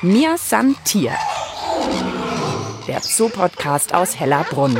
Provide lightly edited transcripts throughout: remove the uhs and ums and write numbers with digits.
Mir san Tier, der Zoo-Podcast aus Hellerbrunn.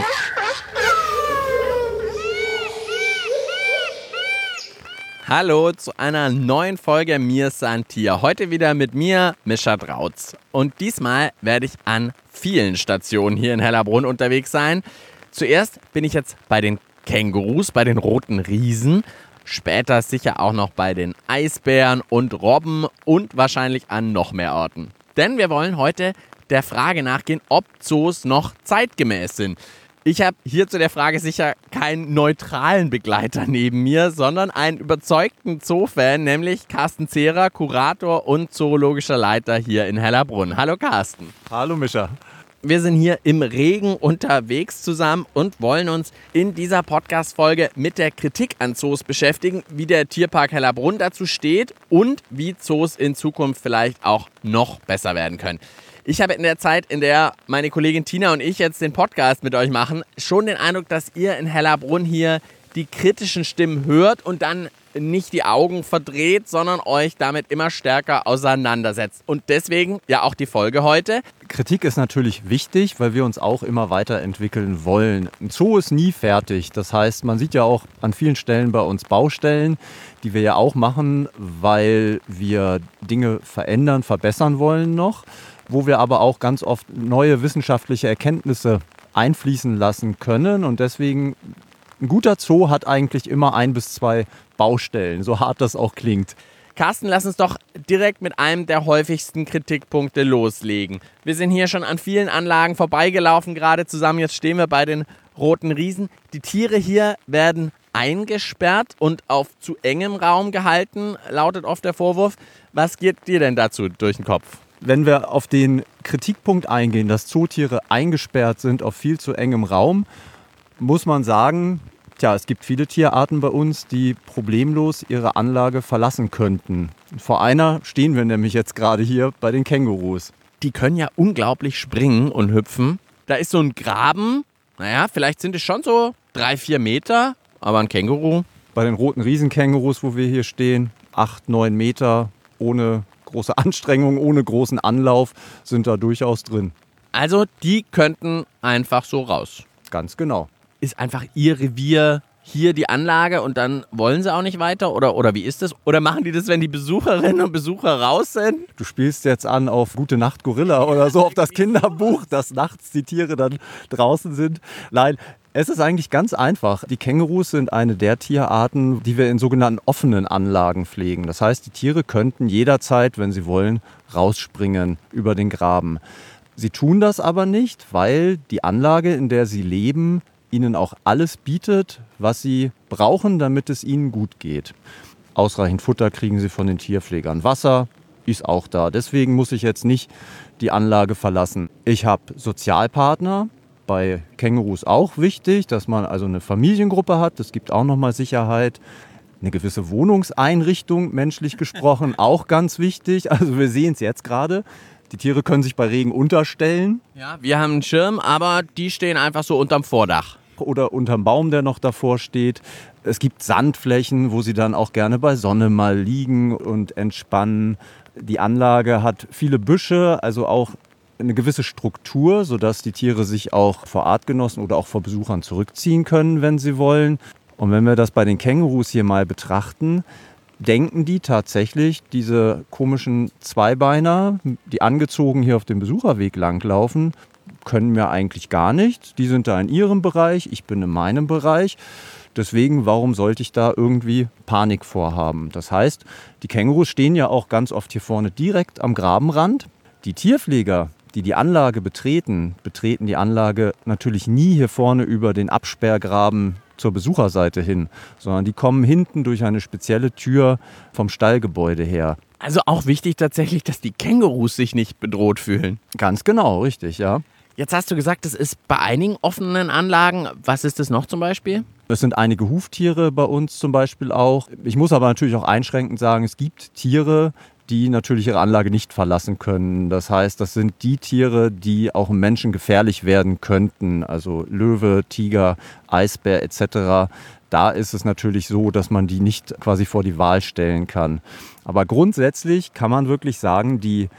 Hallo zu einer neuen Folge Mir san Tier. Heute wieder mit mir, Mischa Drautz. Und diesmal werde ich an vielen Stationen hier in Hellerbrunn unterwegs sein. Zuerst bin ich jetzt bei den Kängurus, bei den roten Riesen. Später sicher auch noch bei den Eisbären und Robben und wahrscheinlich an noch mehr Orten. Denn wir wollen heute der Frage nachgehen, ob Zoos noch zeitgemäß sind. Ich habe hier zu der Frage sicher keinen neutralen Begleiter neben mir, sondern einen überzeugten Zoo-Fan, nämlich Carsten Zehrer, Kurator und zoologischer Leiter hier in Hellerbrunn. Hallo Carsten. Hallo Mischa. Wir sind hier im Regen unterwegs zusammen und wollen uns in dieser Podcast-Folge mit der Kritik an Zoos beschäftigen, wie der Tierpark Hellerbrunn dazu steht und wie Zoos in Zukunft vielleicht auch noch besser werden können. Ich habe in der Zeit, in der meine Kollegin Tina und ich jetzt den Podcast mit euch machen, schon den Eindruck, dass ihr in Hellerbrunn hier die kritischen Stimmen hört und dann nicht die Augen verdreht, sondern euch damit immer stärker auseinandersetzt. Und deswegen ja auch die Folge heute. Kritik ist natürlich wichtig, weil wir uns auch immer weiterentwickeln wollen. Ein Zoo ist nie fertig. Das heißt, man sieht ja auch an vielen Stellen bei uns Baustellen, die wir ja auch machen, weil wir Dinge verändern, verbessern wollen noch, wo wir aber auch ganz oft neue wissenschaftliche Erkenntnisse einfließen lassen können. Und deswegen, ein guter Zoo hat eigentlich immer 1 bis 2 Baustellen, so hart das auch klingt. Carsten, lass uns doch direkt mit einem der häufigsten Kritikpunkte loslegen. Wir sind hier schon an vielen Anlagen vorbeigelaufen, gerade zusammen. Jetzt stehen wir bei den roten Riesen. Die Tiere hier werden eingesperrt und auf zu engem Raum gehalten, lautet oft der Vorwurf. Was geht dir denn dazu durch den Kopf? Wenn wir auf den Kritikpunkt eingehen, dass Zootiere eingesperrt sind auf viel zu engem Raum, muss man sagen, es gibt viele Tierarten bei uns, die problemlos ihre Anlage verlassen könnten. Vor einer stehen wir nämlich jetzt gerade hier bei den Kängurus. Die können ja unglaublich springen und hüpfen. Da ist so ein Graben, vielleicht sind es schon so 3-4 Meter, aber ein Känguru. Bei den roten Riesenkängurus, wo wir hier stehen, 8-9 Meter ohne große Anstrengung, ohne großen Anlauf, sind da durchaus drin. Also die könnten einfach so raus. Ganz genau. Ist einfach ihr Revier hier die Anlage und dann wollen sie auch nicht weiter? Oder wie ist das? Oder machen die das, wenn die Besucherinnen und Besucher raus sind? Du spielst jetzt an auf Gute Nacht Gorilla oder so, auf das Kinderbuch, dass nachts die Tiere dann draußen sind. Nein, es ist eigentlich ganz einfach. Die Kängurus sind eine der Tierarten, die wir in sogenannten offenen Anlagen pflegen. Das heißt, die Tiere könnten jederzeit, wenn sie wollen, rausspringen über den Graben. Sie tun das aber nicht, weil die Anlage, in der sie leben, ihnen auch alles bietet, was sie brauchen, damit es ihnen gut geht. Ausreichend Futter kriegen sie von den Tierpflegern. Wasser ist auch da. Deswegen muss ich jetzt nicht die Anlage verlassen. Ich habe Sozialpartner, bei Kängurus auch wichtig, dass man also eine Familiengruppe hat. Das gibt auch nochmal Sicherheit. Eine gewisse Wohnungseinrichtung, menschlich gesprochen, auch ganz wichtig. Also wir sehen es jetzt gerade. Die Tiere können sich bei Regen unterstellen. Ja, wir haben einen Schirm, aber die stehen einfach so unterm Vordach. Oder unterm Baum, der noch davor steht. Es gibt Sandflächen, wo sie dann auch gerne bei Sonne mal liegen und entspannen. Die Anlage hat viele Büsche, also auch eine gewisse Struktur, sodass die Tiere sich auch vor Artgenossen oder auch vor Besuchern zurückziehen können, wenn sie wollen. Und wenn wir das bei den Kängurus hier mal betrachten, denken die tatsächlich, diese komischen Zweibeiner, die angezogen hier auf dem Besucherweg langlaufen, können mir eigentlich gar nichts. Die sind da in ihrem Bereich, ich bin in meinem Bereich. Deswegen, warum sollte ich da irgendwie Panik vorhaben? Das heißt, die Kängurus stehen ja auch ganz oft hier vorne direkt am Grabenrand. Die Tierpfleger, die die Anlage betreten die Anlage natürlich nie hier vorne über den Absperrgraben zur Besucherseite hin, sondern die kommen hinten durch eine spezielle Tür vom Stallgebäude her. Also auch wichtig tatsächlich, dass die Kängurus sich nicht bedroht fühlen. Ganz genau, richtig, ja. Jetzt hast du gesagt, das ist bei einigen offenen Anlagen. Was ist das noch zum Beispiel? Es sind einige Huftiere bei uns zum Beispiel auch. Ich muss aber natürlich auch einschränkend sagen, es gibt Tiere, die natürlich ihre Anlage nicht verlassen können. Das heißt, das sind die Tiere, die auch Menschen gefährlich werden könnten. Also Löwe, Tiger, Eisbär etc. Da ist es natürlich so, dass man die nicht quasi vor die Wahl stellen kann. Aber grundsätzlich kann man wirklich sagen, die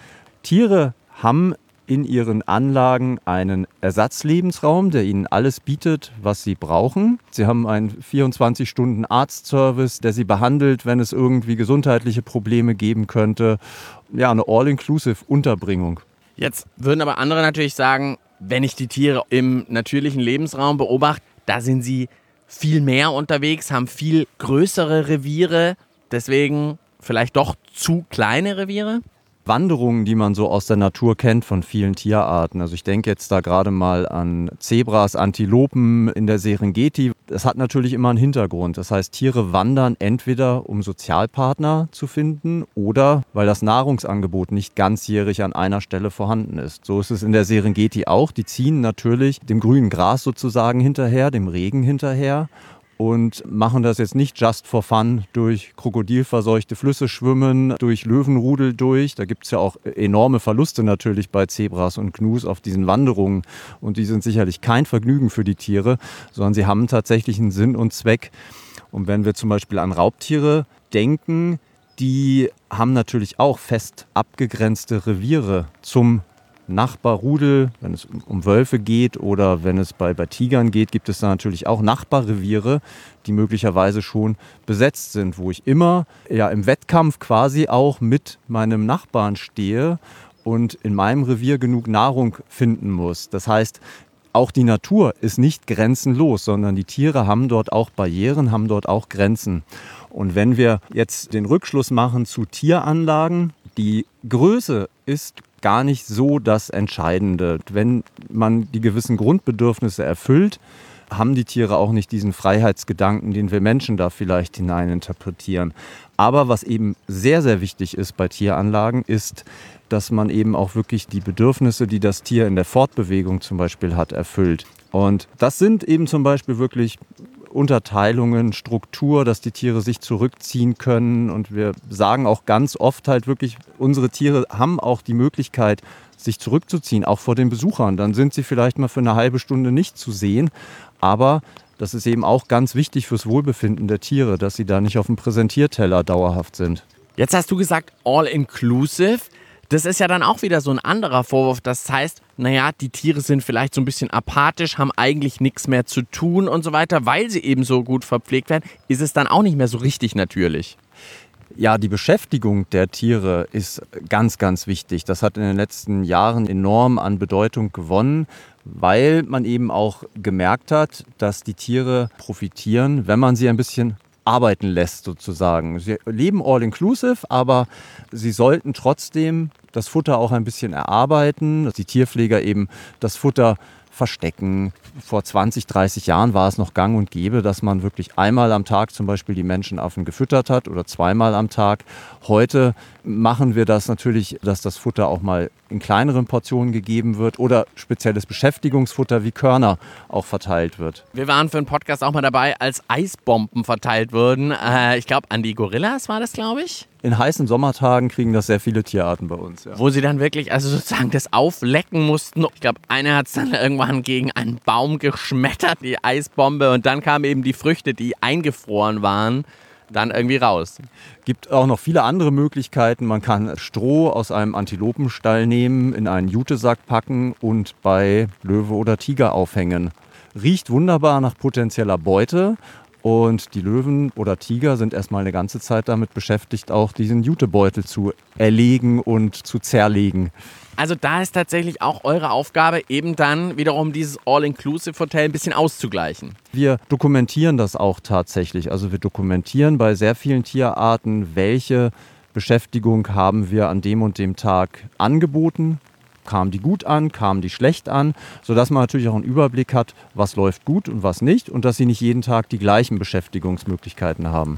Tiere haben in ihren Anlagen einen Ersatzlebensraum, der ihnen alles bietet, was sie brauchen. Sie haben einen 24-Stunden-Arztservice, der sie behandelt, wenn es irgendwie gesundheitliche Probleme geben könnte. Ja, eine All-Inclusive-Unterbringung. Jetzt würden aber andere natürlich sagen, wenn ich die Tiere im natürlichen Lebensraum beobachte, da sind sie viel mehr unterwegs, haben viel größere Reviere, deswegen vielleicht doch zu kleine Reviere? Wanderungen, die man so aus der Natur kennt von vielen Tierarten. Also ich denke jetzt da gerade mal an Zebras, Antilopen in der Serengeti. Das hat natürlich immer einen Hintergrund. Das heißt, Tiere wandern entweder, um Sozialpartner zu finden oder weil das Nahrungsangebot nicht ganzjährig an einer Stelle vorhanden ist. So ist es in der Serengeti auch. Die ziehen natürlich dem grünen Gras sozusagen hinterher, dem Regen hinterher. Und machen das jetzt nicht just for fun durch krokodilverseuchte Flüsse schwimmen, durch Löwenrudel durch. Da gibt es ja auch enorme Verluste natürlich bei Zebras und Gnus auf diesen Wanderungen. Und die sind sicherlich kein Vergnügen für die Tiere, sondern sie haben tatsächlich einen Sinn und Zweck. Und wenn wir zum Beispiel an Raubtiere denken, die haben natürlich auch fest abgegrenzte Reviere zum Nachbarrudel, wenn es um Wölfe geht oder wenn es bei Tigern geht, gibt es da natürlich auch Nachbarreviere, die möglicherweise schon besetzt sind, wo ich immer im Wettkampf quasi auch mit meinem Nachbarn stehe und in meinem Revier genug Nahrung finden muss. Das heißt, auch die Natur ist nicht grenzenlos, sondern die Tiere haben dort auch Barrieren, haben dort auch Grenzen. Und wenn wir jetzt den Rückschluss machen zu Tieranlagen, die Größe ist gar nicht so das Entscheidende. Wenn man die gewissen Grundbedürfnisse erfüllt, haben die Tiere auch nicht diesen Freiheitsgedanken, den wir Menschen da vielleicht hineininterpretieren. Aber was eben sehr, sehr wichtig ist bei Tieranlagen, ist, dass man eben auch wirklich die Bedürfnisse, die das Tier in der Fortbewegung zum Beispiel hat, erfüllt. Und das sind eben zum Beispiel wirklich Unterteilungen, Struktur, dass die Tiere sich zurückziehen können. Und wir sagen auch ganz oft halt wirklich, unsere Tiere haben auch die Möglichkeit, sich zurückzuziehen, auch vor den Besuchern. Dann sind sie vielleicht mal für eine halbe Stunde nicht zu sehen. Aber das ist eben auch ganz wichtig fürs Wohlbefinden der Tiere, dass sie da nicht auf dem Präsentierteller dauerhaft sind. Jetzt hast du gesagt all-inclusive. Das ist ja dann auch wieder so ein anderer Vorwurf. Das heißt, die Tiere sind vielleicht so ein bisschen apathisch, haben eigentlich nichts mehr zu tun und so weiter, weil sie eben so gut verpflegt werden. Ist es dann auch nicht mehr so richtig natürlich? Ja, die Beschäftigung der Tiere ist ganz, ganz wichtig. Das hat in den letzten Jahren enorm an Bedeutung gewonnen, weil man eben auch gemerkt hat, dass die Tiere profitieren, wenn man sie ein bisschen arbeiten lässt sozusagen. Sie leben all-inclusive, aber sie sollten trotzdem das Futter auch ein bisschen erarbeiten. Die Tierpfleger eben das Futter verstecken. Vor 20, 30 Jahren war es noch gang und gäbe, dass man wirklich einmal am Tag zum Beispiel die Menschenaffen gefüttert hat oder zweimal am Tag. Heute machen wir das natürlich, dass das Futter auch mal in kleineren Portionen gegeben wird oder spezielles Beschäftigungsfutter wie Körner auch verteilt wird. Wir waren für einen Podcast auch mal dabei, als Eisbomben verteilt wurden. Ich glaube, an die Gorillas war das, glaube ich. In heißen Sommertagen kriegen das sehr viele Tierarten bei uns. Ja. Wo sie dann wirklich sozusagen das auflecken mussten. Ich glaube, einer hat es dann irgendwann gegen einen Baum geschmettert, die Eisbombe. Und dann kamen eben die Früchte, die eingefroren waren, dann irgendwie raus. Gibt auch noch viele andere Möglichkeiten. Man kann Stroh aus einem Antilopenstall nehmen, in einen Jutesack packen und bei Löwe oder Tiger aufhängen. Riecht wunderbar nach potenzieller Beute. Und die Löwen oder Tiger sind erstmal eine ganze Zeit damit beschäftigt, auch diesen Jutebeutel zu erlegen und zu zerlegen. Also da ist tatsächlich auch eure Aufgabe, eben dann wiederum dieses All-Inclusive-Hotel ein bisschen auszugleichen. Wir dokumentieren das auch tatsächlich. Also wir dokumentieren bei sehr vielen Tierarten, welche Beschäftigung haben wir an dem und dem Tag angeboten. Kamen die gut an, kamen die schlecht an, sodass man natürlich auch einen Überblick hat, was läuft gut und was nicht und dass sie nicht jeden Tag die gleichen Beschäftigungsmöglichkeiten haben.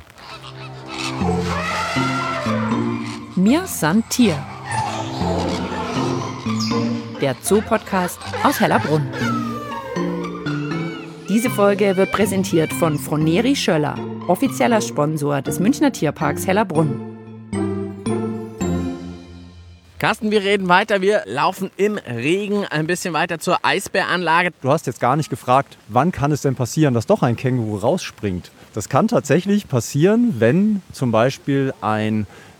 Mir san Tier. Der Zoo-Podcast aus Hellerbrunn. Diese Folge wird präsentiert von Froneri Schöller, offizieller Sponsor des Münchner Tierparks Hellerbrunn. Carsten, wir reden weiter. Wir laufen im Regen ein bisschen weiter zur Eisbäranlage. Du hast jetzt gar nicht gefragt, wann kann es denn passieren, dass doch ein Känguru rausspringt? Das kann tatsächlich passieren, wenn zum Beispiel ein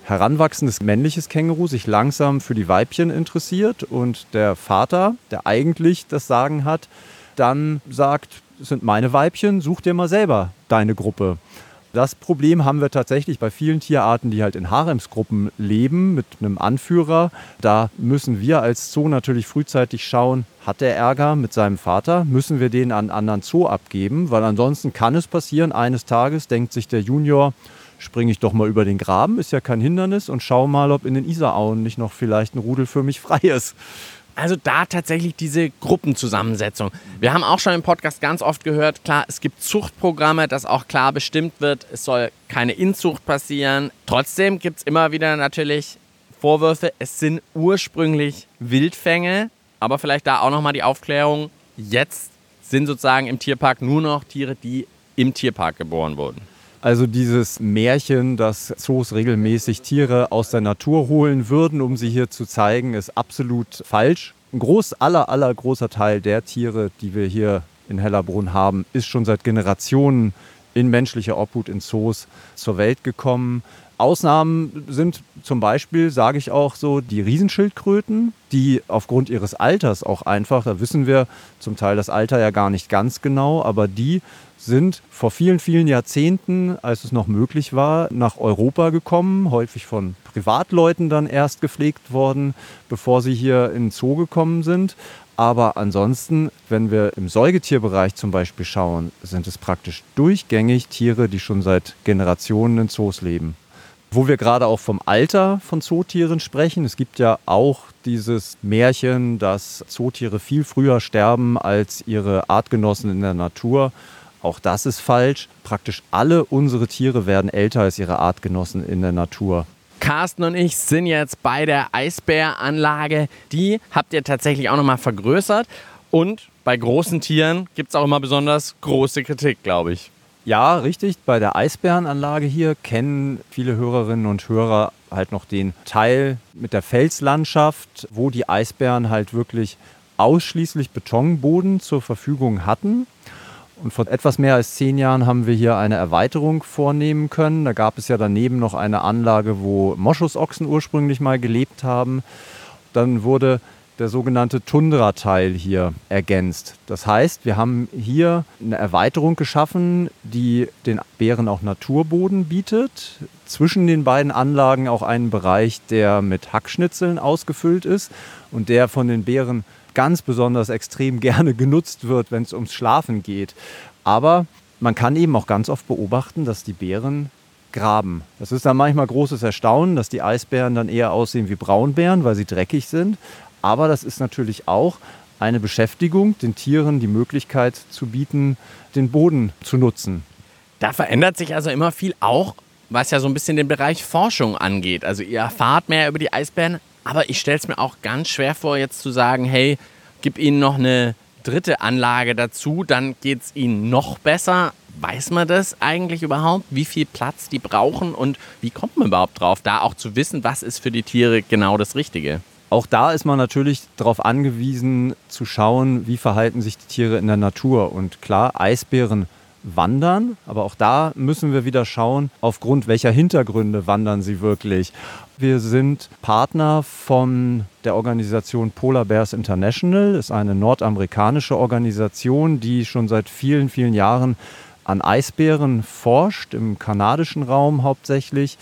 heranwachsendes männliches Känguru sich langsam für die Weibchen interessiert und der Vater, der eigentlich das Sagen hat, dann sagt, das sind meine Weibchen, such dir mal selber deine Gruppe. Das Problem haben wir tatsächlich bei vielen Tierarten, die halt in Haremsgruppen leben, mit einem Anführer. Da müssen wir als Zoo natürlich frühzeitig schauen, hat der Ärger mit seinem Vater, müssen wir den an einen anderen Zoo abgeben, weil ansonsten kann es passieren, eines Tages denkt sich der Junior, springe ich doch mal über den Graben, ist ja kein Hindernis und schau mal, ob in den Isarauen nicht noch vielleicht ein Rudel für mich frei ist. Also da tatsächlich diese Gruppenzusammensetzung. Wir haben auch schon im Podcast ganz oft gehört, klar, es gibt Zuchtprogramme, dass auch klar bestimmt wird, es soll keine Inzucht passieren. Trotzdem gibt es immer wieder natürlich Vorwürfe, es sind ursprünglich Wildfänge, aber vielleicht da auch nochmal die Aufklärung, jetzt sind sozusagen im Tierpark nur noch Tiere, die im Tierpark geboren wurden. Also dieses Märchen, dass Zoos regelmäßig Tiere aus der Natur holen würden, um sie hier zu zeigen, ist absolut falsch. Ein allergroßer Teil der Tiere, die wir hier in Hellerbrunn haben, ist schon seit Generationen in menschlicher Obhut in Zoos zur Welt gekommen. Ausnahmen sind zum Beispiel, sage ich auch so, die Riesenschildkröten, die aufgrund ihres Alters auch einfach, da wissen wir zum Teil das Alter ja gar nicht ganz genau, aber die sind vor vielen, vielen Jahrzehnten, als es noch möglich war, nach Europa gekommen, häufig von Privatleuten dann erst gepflegt worden, bevor sie hier in den Zoo gekommen sind. Aber ansonsten, wenn wir im Säugetierbereich zum Beispiel schauen, sind es praktisch durchgängig Tiere, die schon seit Generationen in Zoos leben. Wo wir gerade auch vom Alter von Zootieren sprechen, es gibt ja auch dieses Märchen, dass Zootiere viel früher sterben als ihre Artgenossen in der Natur. Auch das ist falsch. Praktisch alle unsere Tiere werden älter als ihre Artgenossen in der Natur. Carsten und ich sind jetzt bei der Eisbäranlage. Die habt ihr tatsächlich auch nochmal vergrößert. Und bei großen Tieren gibt es auch immer besonders große Kritik, glaube ich. Ja, richtig. Bei der Eisbärenanlage hier kennen viele Hörerinnen und Hörer halt noch den Teil mit der Felslandschaft, wo die Eisbären halt wirklich ausschließlich Betonboden zur Verfügung hatten. Und vor etwas mehr als 10 Jahren haben wir hier eine Erweiterung vornehmen können. Da gab es ja daneben noch eine Anlage, wo Moschusochsen ursprünglich mal gelebt haben. Dann wurde der sogenannte Tundra-Teil hier ergänzt. Das heißt, wir haben hier eine Erweiterung geschaffen, die den Bären auch Naturboden bietet. Zwischen den beiden Anlagen auch einen Bereich, der mit Hackschnitzeln ausgefüllt ist und der von den Bären ganz besonders extrem gerne genutzt wird, wenn es ums Schlafen geht. Aber man kann eben auch ganz oft beobachten, dass die Bären graben. Das ist dann manchmal großes Erstaunen, dass die Eisbären dann eher aussehen wie Braunbären, weil sie dreckig sind. Aber das ist natürlich auch eine Beschäftigung, den Tieren die Möglichkeit zu bieten, den Boden zu nutzen. Da verändert sich also immer viel auch, was ja so ein bisschen den Bereich Forschung angeht. Also ihr erfahrt mehr über die Eisbären, aber ich stelle es mir auch ganz schwer vor, jetzt zu sagen, hey, gib ihnen noch eine dritte Anlage dazu, dann geht es ihnen noch besser. Weiß man das eigentlich überhaupt, wie viel Platz die brauchen und wie kommt man überhaupt drauf, da auch zu wissen, was ist für die Tiere genau das Richtige? Auch da ist man natürlich darauf angewiesen, zu schauen, wie verhalten sich die Tiere in der Natur. Und klar, Eisbären wandern, aber auch da müssen wir wieder schauen, aufgrund welcher Hintergründe wandern sie wirklich. Wir sind Partner von der Organisation Polar Bears International. Das ist eine nordamerikanische Organisation, die schon seit vielen, vielen Jahren an Eisbären forscht, im kanadischen Raum hauptsächlich.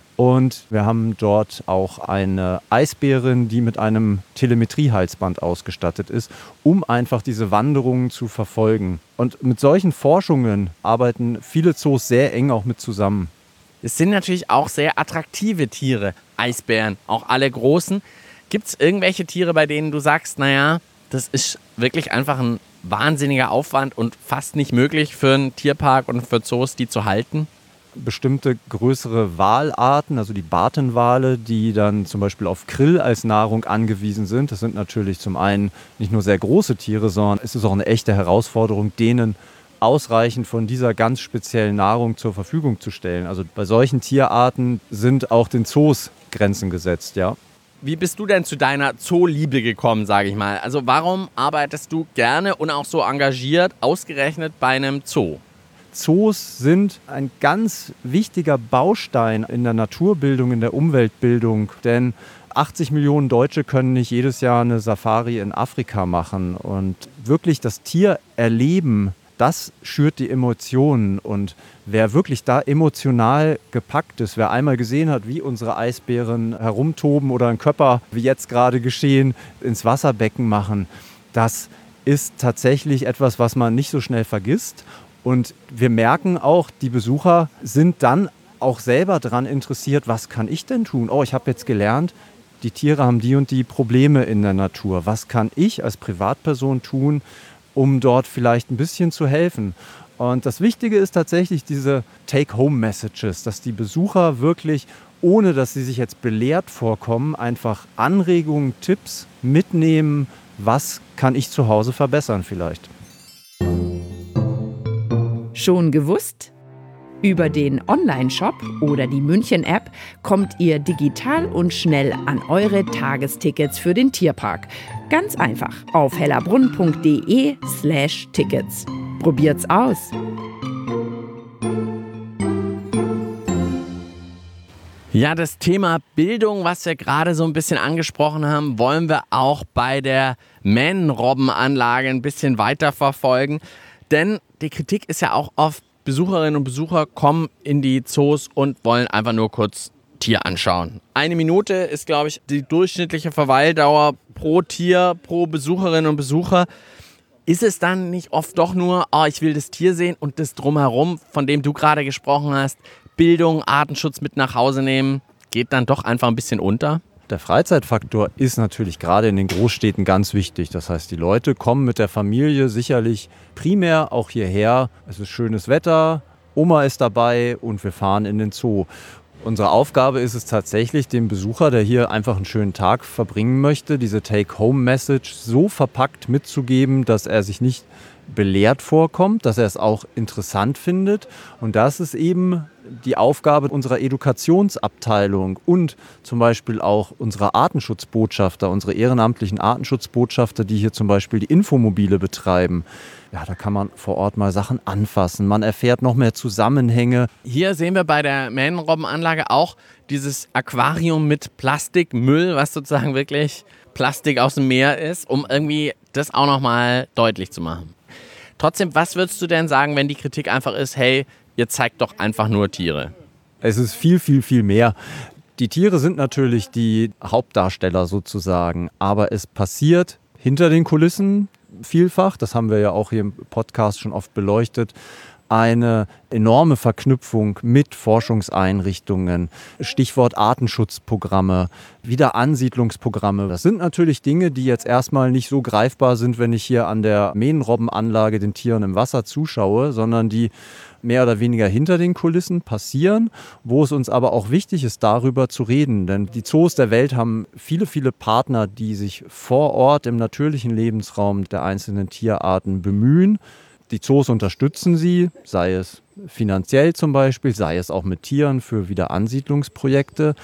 Und wir haben dort auch eine Eisbärin, die mit einem Telemetriehalsband ausgestattet ist, um einfach diese Wanderungen zu verfolgen. Und mit solchen Forschungen arbeiten viele Zoos sehr eng auch mit zusammen. Es sind natürlich auch sehr attraktive Tiere, Eisbären, auch alle großen. Gibt es irgendwelche Tiere, bei denen du sagst, naja, das ist wirklich einfach ein wahnsinniger Aufwand und fast nicht möglich für einen Tierpark und für Zoos, die zu halten? Bestimmte größere Walarten, also die Bartenwale, die dann zum Beispiel auf Krill als Nahrung angewiesen sind. Das sind natürlich zum einen nicht nur sehr große Tiere, sondern es ist auch eine echte Herausforderung, denen ausreichend von dieser ganz speziellen Nahrung zur Verfügung zu stellen. Also bei solchen Tierarten sind auch den Zoos Grenzen gesetzt, ja. Wie bist du denn zu deiner Zooliebe gekommen, sage ich mal? Also warum arbeitest du gerne und auch so engagiert ausgerechnet bei einem Zoo? Zoos sind ein ganz wichtiger Baustein in der Naturbildung, in der Umweltbildung, denn 80 Millionen Deutsche können nicht jedes Jahr eine Safari in Afrika machen. Und wirklich das Tier erleben, das schürt die Emotionen. Und wer wirklich da emotional gepackt ist, wer einmal gesehen hat, wie unsere Eisbären herumtoben oder einen Körper, wie jetzt gerade geschehen, ins Wasserbecken machen, das ist tatsächlich etwas, was man nicht so schnell vergisst. Und wir merken auch, die Besucher sind dann auch selber daran interessiert, was kann ich denn tun? Oh, ich habe jetzt gelernt, die Tiere haben die und die Probleme in der Natur. Was kann ich als Privatperson tun, um dort vielleicht ein bisschen zu helfen? Und das Wichtige ist tatsächlich diese Take-Home-Messages, dass die Besucher wirklich, ohne dass sie sich jetzt belehrt vorkommen, einfach Anregungen, Tipps mitnehmen, was kann ich zu Hause verbessern vielleicht. Schon gewusst? Über den Online-Shop oder die München-App kommt ihr digital und schnell an eure Tagestickets für den Tierpark. Ganz einfach auf hellerbrunn.de/Tickets. Probiert's aus! Ja, das Thema Bildung, was wir gerade so ein bisschen angesprochen haben, wollen wir auch bei der Mähnenrobbenanlage ein bisschen weiter verfolgen. Denn die Kritik ist ja auch oft, Besucherinnen und Besucher kommen in die Zoos und wollen einfach nur kurz Tier anschauen. 1 Minute ist, glaube ich, die durchschnittliche Verweildauer pro Tier, pro Besucherin und Besucher. Ist es dann nicht oft doch nur, oh, ich will das Tier sehen und das Drumherum, von dem du gerade gesprochen hast, Bildung, Artenschutz mit nach Hause nehmen, geht dann doch einfach ein bisschen unter? Der Freizeitfaktor ist natürlich gerade in den Großstädten ganz wichtig. Das heißt, die Leute kommen mit der Familie sicherlich primär auch hierher. Es ist schönes Wetter, Oma ist dabei und wir fahren in den Zoo. Unsere Aufgabe ist es tatsächlich, dem Besucher, der hier einfach einen schönen Tag verbringen möchte, diese Take-Home-Message so verpackt mitzugeben, dass er sich nicht belehrt vorkommt, dass er es auch interessant findet. Und das ist eben die Aufgabe unserer Edukationsabteilung und zum Beispiel auch unserer Artenschutzbotschafter, unsere ehrenamtlichen Artenschutzbotschafter, die hier zum Beispiel die Infomobile betreiben. Ja, da kann man vor Ort mal Sachen anfassen. Man erfährt noch mehr Zusammenhänge. Hier sehen wir bei der Mähnenrobbenanlage auch dieses Aquarium mit Plastikmüll, was sozusagen wirklich Plastik aus dem Meer ist, um irgendwie das auch nochmal deutlich zu machen. Trotzdem, was würdest du denn sagen, wenn die Kritik einfach ist, hey, ihr zeigt doch einfach nur Tiere? Es ist viel, viel, viel mehr. Die Tiere sind natürlich die Hauptdarsteller sozusagen, aber es passiert hinter den Kulissen vielfach, das haben wir ja auch hier im Podcast schon oft beleuchtet, eine enorme Verknüpfung mit Forschungseinrichtungen, Stichwort Artenschutzprogramme, Wiederansiedlungsprogramme. Das sind natürlich Dinge, die jetzt erstmal nicht so greifbar sind, wenn ich hier an der Mähnenrobbenanlage den Tieren im Wasser zuschaue, sondern die mehr oder weniger hinter den Kulissen passieren, wo es uns aber auch wichtig ist, darüber zu reden. Denn die Zoos der Welt haben viele, viele Partner, die sich vor Ort im natürlichen Lebensraum der einzelnen Tierarten bemühen. Die Zoos unterstützen sie, sei es finanziell zum Beispiel, sei es auch mit Tieren für Wiederansiedlungsprojekte.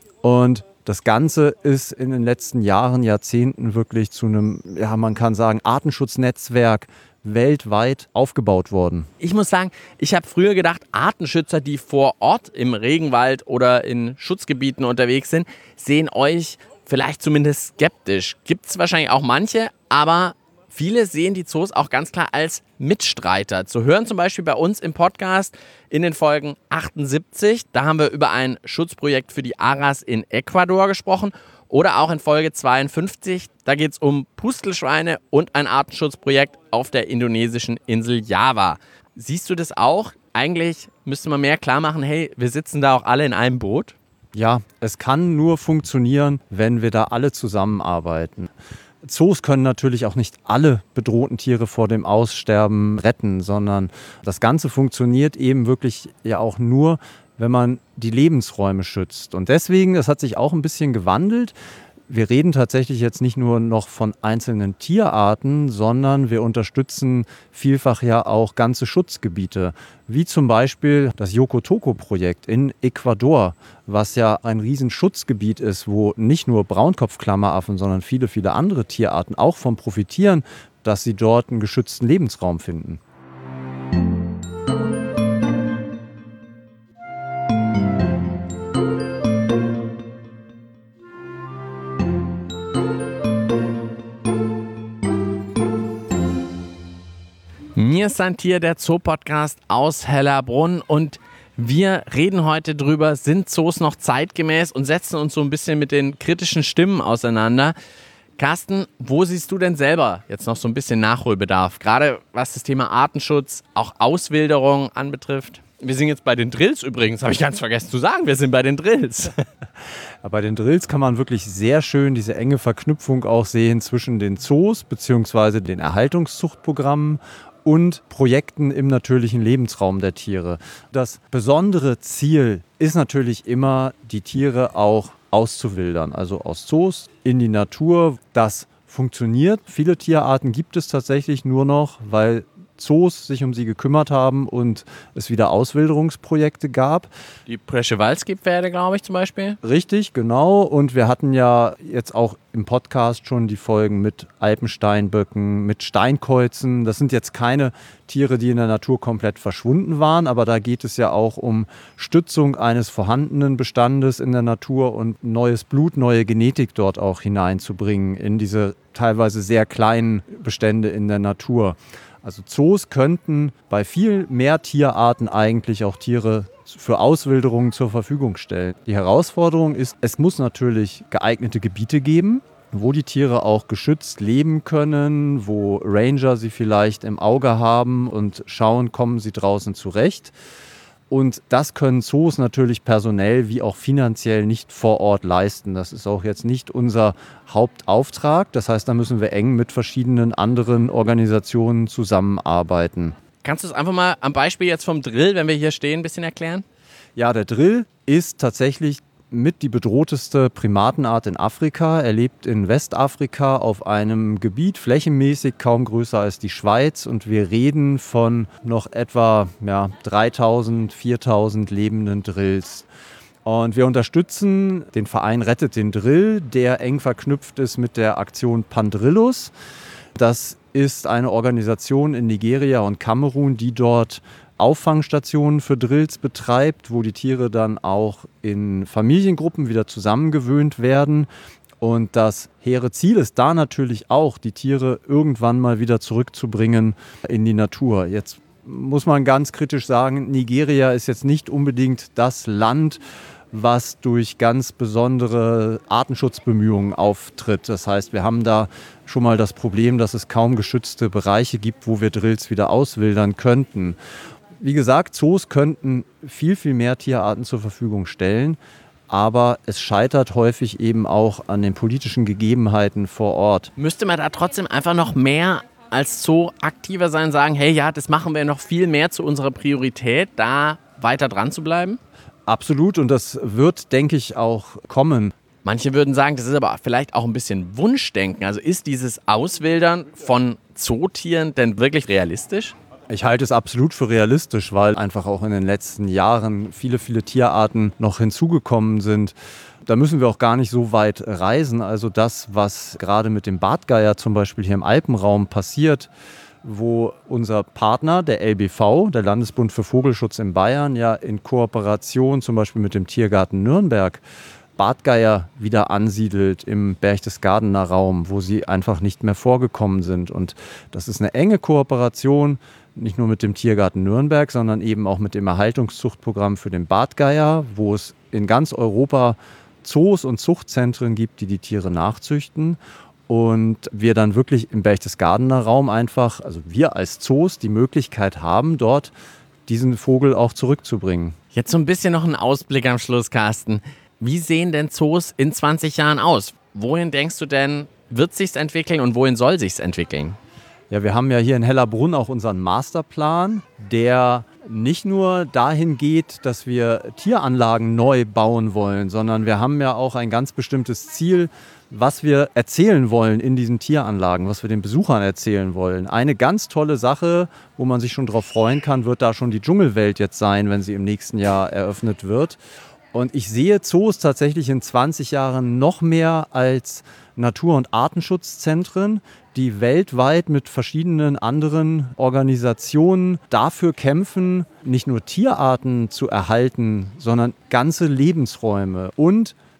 Und das Ganze ist in den letzten Jahren, Jahrzehnten wirklich zu einem, ja, man kann sagen, Artenschutznetzwerk weltweit aufgebaut worden. Ich muss sagen, ich habe früher gedacht, Artenschützer, die vor Ort im Regenwald oder in Schutzgebieten unterwegs sind, sehen euch vielleicht zumindest skeptisch. Gibt es wahrscheinlich auch manche, aber viele sehen die Zoos auch ganz klar als Mitstreiter. Zu hören zum Beispiel bei uns im Podcast in den Folgen 78. Da haben wir über ein Schutzprojekt für die Aras in Ecuador gesprochen. Oder auch in Folge 52. Da geht es um Pustelschweine und ein Artenschutzprojekt auf der indonesischen Insel Java. Siehst du das auch? Eigentlich müsste man mehr klar machen, hey, wir sitzen da auch alle in einem Boot. Ja, es kann nur funktionieren, wenn wir da alle zusammenarbeiten. Zoos können natürlich auch nicht alle bedrohten Tiere vor dem Aussterben retten, sondern das Ganze funktioniert eben wirklich ja auch nur, wenn man die Lebensräume schützt. Und deswegen, das hat sich auch ein bisschen gewandelt. Wir reden tatsächlich jetzt nicht nur noch von einzelnen Tierarten, sondern wir unterstützen vielfach ja auch ganze Schutzgebiete, wie zum Beispiel das Yokotoko-Projekt in Ecuador, was ja ein Riesenschutzgebiet ist, wo nicht nur Braunkopfklammeraffen, sondern viele, viele andere Tierarten auch von profitieren, dass sie dort einen geschützten Lebensraum finden. Mir ist ein Tier, der Zoopodcast aus Hellerbrunn, und wir reden heute drüber, sind Zoos noch zeitgemäß, und setzen uns so ein bisschen mit den kritischen Stimmen auseinander. Carsten, wo siehst du denn selber jetzt noch so ein bisschen Nachholbedarf, gerade was das Thema Artenschutz, auch Auswilderung anbetrifft? Wir sind jetzt bei den Drills übrigens, habe ich ganz vergessen zu sagen, wir sind bei den Drills. Bei den Drills kann man wirklich sehr schön diese enge Verknüpfung auch sehen zwischen den Zoos bzw. den Erhaltungszuchtprogrammen und Projekten im natürlichen Lebensraum der Tiere. Das besondere Ziel ist natürlich immer, die Tiere auch auszuwildern, also aus Zoos in die Natur. Das funktioniert. Viele Tierarten gibt es tatsächlich nur noch, weil Zoos sich um sie gekümmert haben und es wieder Auswilderungsprojekte gab. Die Przewalski-Pferde, glaube ich, zum Beispiel. Richtig, genau. Und wir hatten ja jetzt auch im Podcast schon die Folgen mit Alpensteinböcken, mit Steinkäuzen. Das sind jetzt keine Tiere, die in der Natur komplett verschwunden waren, aber da geht es ja auch um Stützung eines vorhandenen Bestandes in der Natur und neues Blut, neue Genetik dort auch hineinzubringen in diese teilweise sehr kleinen Bestände in der Natur. Also Zoos könnten bei viel mehr Tierarten eigentlich auch Tiere für Auswilderungen zur Verfügung stellen. Die Herausforderung ist, es muss natürlich geeignete Gebiete geben, wo die Tiere auch geschützt leben können, wo Ranger sie vielleicht im Auge haben und schauen, kommen sie draußen zurecht. Und das können Zoos natürlich personell wie auch finanziell nicht vor Ort leisten. Das ist auch jetzt nicht unser Hauptauftrag. Das heißt, da müssen wir eng mit verschiedenen anderen Organisationen zusammenarbeiten. Kannst du es einfach mal am Beispiel jetzt vom Drill, wenn wir hier stehen, ein bisschen erklären? Ja, der Drill ist tatsächlich mit die bedrohteste Primatenart in Afrika. Er lebt in Westafrika auf einem Gebiet, flächenmäßig kaum größer als die Schweiz. Und wir reden von noch etwa 3.000, 4.000 lebenden Drills. Und wir unterstützen den Verein Rettet den Drill, der eng verknüpft ist mit der Aktion Pandrillus. Das ist eine Organisation in Nigeria und Kamerun, die dort Auffangstationen für Drills betreibt, wo die Tiere dann auch in Familiengruppen wieder zusammengewöhnt werden. Und das hehre Ziel ist da natürlich auch, die Tiere irgendwann mal wieder zurückzubringen in die Natur. Jetzt muss man ganz kritisch sagen, Nigeria ist jetzt nicht unbedingt das Land, was durch ganz besondere Artenschutzbemühungen auftritt. Das heißt, wir haben da schon mal das Problem, dass es kaum geschützte Bereiche gibt, wo wir Drills wieder auswildern könnten. Wie gesagt, Zoos könnten viel, viel mehr Tierarten zur Verfügung stellen, aber es scheitert häufig eben auch an den politischen Gegebenheiten vor Ort. Müsste man da trotzdem einfach noch mehr als Zoo aktiver sein, sagen, hey, ja, das machen wir noch viel mehr zu unserer Priorität, da weiter dran zu bleiben? Absolut, und das wird, denke ich, auch kommen. Manche würden sagen, das ist aber vielleicht auch ein bisschen Wunschdenken. Also ist dieses Auswildern von Zootieren denn wirklich realistisch? Ich halte es absolut für realistisch, weil einfach auch in den letzten Jahren viele, viele Tierarten noch hinzugekommen sind. Da müssen wir auch gar nicht so weit reisen. Also das, was gerade mit dem Bartgeier zum Beispiel hier im Alpenraum passiert, wo unser Partner, der LBV, der Landesbund für Vogelschutz in Bayern, ja in Kooperation zum Beispiel mit dem Tiergarten Nürnberg Bartgeier wieder ansiedelt im Berchtesgadener Raum, wo sie einfach nicht mehr vorgekommen sind. Und das ist eine enge Kooperation, nicht nur mit dem Tiergarten Nürnberg, sondern eben auch mit dem Erhaltungszuchtprogramm für den Bartgeier, wo es in ganz Europa Zoos und Zuchtzentren gibt, die die Tiere nachzüchten. Und wir dann wirklich im Berchtesgadener Raum einfach, also wir als Zoos, die Möglichkeit haben, dort diesen Vogel auch zurückzubringen. Jetzt so ein bisschen noch ein Ausblick am Schluss, Carsten. Wie sehen denn Zoos in 20 Jahren aus? Wohin denkst du denn, wird sich's entwickeln und wohin soll sich's entwickeln? Ja, wir haben ja hier in Hellerbrunn auch unseren Masterplan, der nicht nur dahin geht, dass wir Tieranlagen neu bauen wollen, sondern wir haben ja auch ein ganz bestimmtes Ziel, was wir erzählen wollen in diesen Tieranlagen, was wir den Besuchern erzählen wollen. Eine ganz tolle Sache, wo man sich schon drauf freuen kann, wird da schon die Dschungelwelt jetzt sein, wenn sie im nächsten Jahr eröffnet wird. Und ich sehe Zoos tatsächlich in 20 Jahren noch mehr als Natur- und Artenschutzzentren, die weltweit mit verschiedenen anderen Organisationen dafür kämpfen, nicht nur Tierarten zu erhalten, sondern ganze Lebensräume und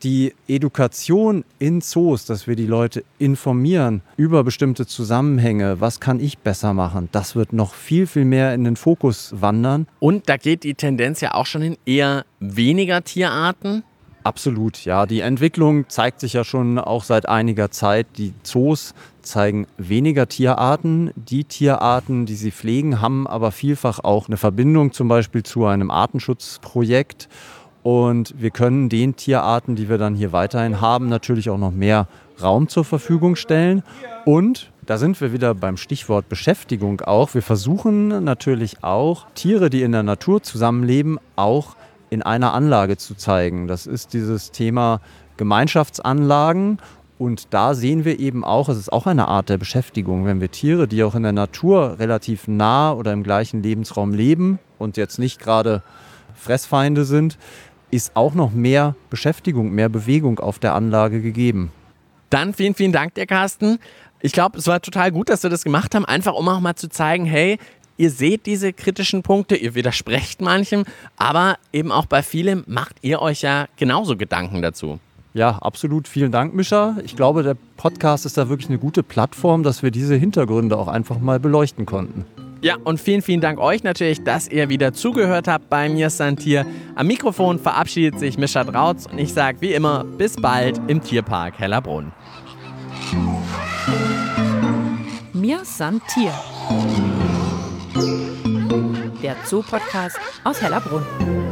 Die Edukation in Zoos, dass wir die Leute informieren über bestimmte Zusammenhänge, was kann ich besser machen, das wird noch viel, viel mehr in den Fokus wandern. Und da geht die Tendenz ja auch schon in eher weniger Tierarten. Absolut, ja. Die Entwicklung zeigt sich ja schon auch seit einiger Zeit. Die Zoos zeigen weniger Tierarten. Die Tierarten, die sie pflegen, haben aber vielfach auch eine Verbindung zum Beispiel zu einem Artenschutzprojekt. Und wir können den Tierarten, die wir dann hier weiterhin haben, natürlich auch noch mehr Raum zur Verfügung stellen. Und da sind wir wieder beim Stichwort Beschäftigung auch. Wir versuchen natürlich auch, Tiere, die in der Natur zusammenleben, auch in einer Anlage zu zeigen. Das ist dieses Thema Gemeinschaftsanlagen. Und da sehen wir eben auch, es ist auch eine Art der Beschäftigung, wenn wir Tiere, die auch in der Natur relativ nah oder im gleichen Lebensraum leben und jetzt nicht gerade Fressfeinde sind, ist auch noch mehr Beschäftigung, mehr Bewegung auf der Anlage gegeben. Dann vielen, vielen Dank dir, Carsten. Ich glaube, es war total gut, dass wir das gemacht haben, einfach um auch mal zu zeigen, hey, ihr seht diese kritischen Punkte, ihr widersprecht manchem, aber eben auch bei vielem macht ihr euch ja genauso Gedanken dazu. Ja, absolut. Vielen Dank, Mischa. Ich glaube, der Podcast ist da wirklich eine gute Plattform, dass wir diese Hintergründe auch einfach mal beleuchten konnten. Ja, und vielen, vielen Dank euch natürlich, dass ihr wieder zugehört habt bei Mir ist ein Tier. Am Mikrofon verabschiedet sich Mischa Drautz und ich sage wie immer, bis bald im Tierpark Hellerbrunn. Mir ist ein Tier. Der Zoo-Podcast aus Hellerbrunn.